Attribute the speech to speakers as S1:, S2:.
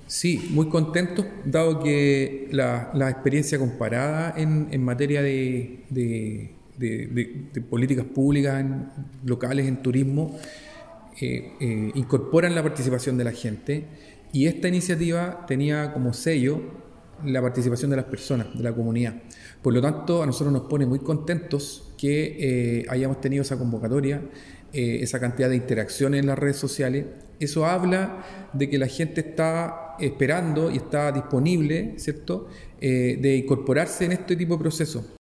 S1: Sí, muy contentos, dado que la experiencia comparada en materia de políticas públicas locales en turismo incorporan la participación de la gente, y esta iniciativa tenía como sello la participación de las personas, de la comunidad. Por lo tanto, a nosotros nos pone muy contentos que hayamos tenido esa convocatoria, esa cantidad de interacciones en las redes sociales. Eso habla de que la gente está esperando y está disponible, ¿cierto?, de incorporarse en este tipo de procesos.